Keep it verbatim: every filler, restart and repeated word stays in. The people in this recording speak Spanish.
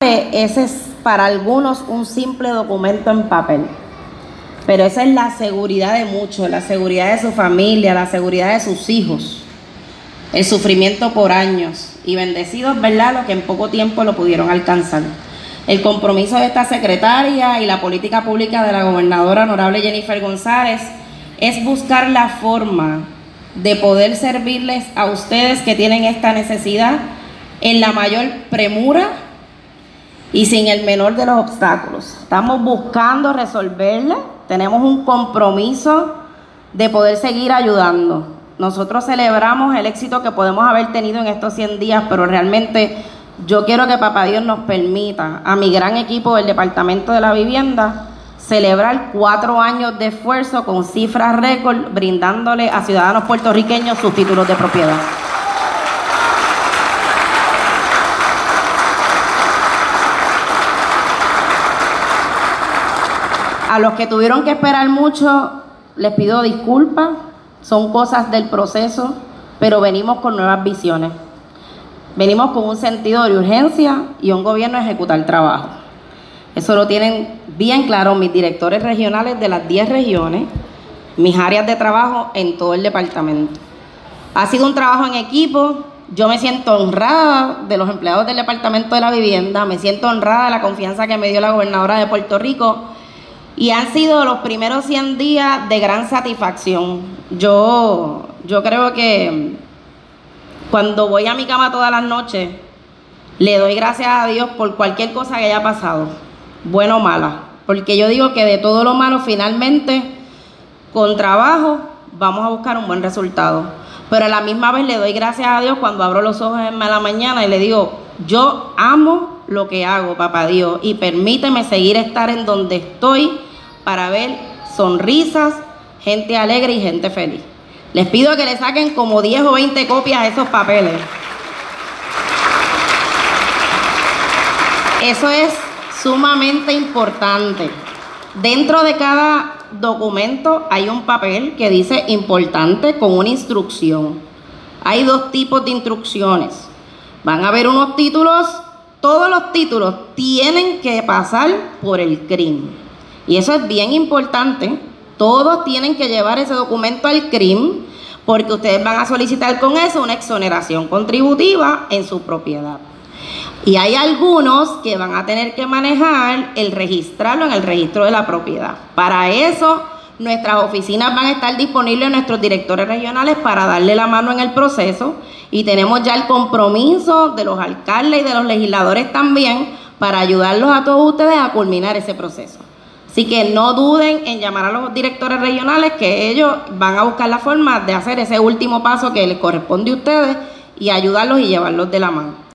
que ese es para algunos un simple documento en papel, pero esa es la seguridad de muchos, la seguridad de su familia, la seguridad de sus hijos, el sufrimiento por años, y bendecidos, ¿verdad?, los que en poco tiempo lo pudieron alcanzar. El compromiso de esta secretaria y la política pública de la gobernadora honorable Jennifer González es buscar la forma de poder servirles a ustedes que tienen esta necesidad en la mayor premura y sin el menor de los obstáculos. Estamos buscando resolverla, tenemos un compromiso de poder seguir ayudando. Nosotros celebramos el éxito que podemos haber tenido en estos cien días, pero realmente yo quiero que Papá Dios nos permita, a mi gran equipo del Departamento de la Vivienda, celebrar cuatro años de esfuerzo con cifras récord, brindándole a ciudadanos puertorriqueños sus títulos de propiedad. A los que tuvieron que esperar mucho, les pido disculpas, son cosas del proceso, pero venimos con nuevas visiones. Venimos con un sentido de urgencia y un gobierno a ejecutar trabajo. Eso lo tienen bien claro mis directores regionales de las diez regiones, mis áreas de trabajo en todo el departamento. Ha sido un trabajo en equipo. Yo me siento honrada de los empleados del Departamento de la Vivienda, me siento honrada de la confianza que me dio la gobernadora de Puerto Rico, y han sido los primeros cien días de gran satisfacción. Yo, yo creo que cuando voy a mi cama todas las noches, le doy gracias a Dios por cualquier cosa que haya pasado, buena o mala, porque yo digo que de todo lo malo, finalmente, con trabajo, vamos a buscar un buen resultado. Pero a la misma vez le doy gracias a Dios cuando abro los ojos en la mañana y le digo, yo amo lo que hago, Papá Dios, y permíteme seguir estar en donde estoy para ver sonrisas, gente alegre y gente feliz. Les pido que le saquen como diez o veinte copias a esos papeles. Eso es sumamente importante. Dentro de cada documento hay un papel que dice importante con una instrucción. Hay dos tipos de instrucciones. Van a haber unos títulos, todos los títulos tienen que pasar por el C R I M. Y eso es bien importante. Todos tienen que llevar ese documento al C R I M porque ustedes van a solicitar con eso una exoneración contributiva en su propiedad. Y hay algunos que van a tener que manejar el registrarlo en el registro de la propiedad. Para eso, nuestras oficinas van a estar disponibles, nuestros directores regionales, para darle la mano en el proceso. Y tenemos ya el compromiso de los alcaldes y de los legisladores también para ayudarlos a todos ustedes a culminar ese proceso. Así que no duden en llamar a los directores regionales, que ellos van a buscar la forma de hacer ese último paso que les corresponde a ustedes y ayudarlos y llevarlos de la mano.